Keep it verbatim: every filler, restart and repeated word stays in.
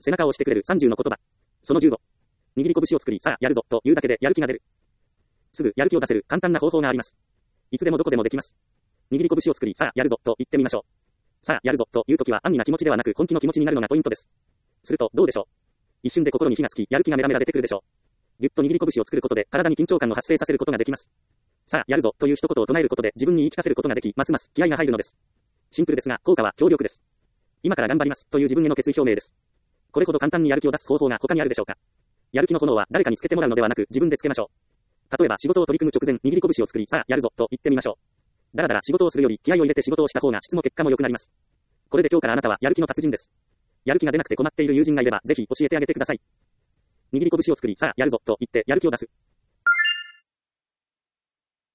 背中を押してくれるさんじゅうの言葉。そのじゅうご。握り拳を作り、さあ、やるぞ、というだけでやる気が出る。すぐ、やる気を出せる簡単な方法があります。いつでもどこでもできます。握り拳を作り、さあ、やるぞ、と言ってみましょう。さあ、やるぞ、というときは安易な気持ちではなく本気の気持ちになるのがポイントです。すると、どうでしょう。一瞬で心に火がつき、やる気がメラメラ出てくるでしょう。ぎゅっと握り拳を作ることで、体に緊張感を発生させることができます。さあ、やるぞ、という一言を唱えることで自分に言い聞かせることができ、ますます気合が入るのです。シンプルですが、効果は強力です。今から頑張ります、という自分への決意表明です。これほど簡単にやる気を出す方法が他にあるでしょうか。やる気の炎は誰かにつけてもらうのではなく自分でつけましょう。例えば仕事を取り組む直前、握り拳を作り、さあ、やるぞ、と言ってみましょう。だらだら仕事をするより気合を入れて仕事をした方が質も結果も良くなります。これで今日からあなたはやる気の達人です。やる気が出なくて困っている友人がいれば、ぜひ教えてあげてください。握り拳を作り、さあ、やるぞ、と言ってやる気を出す。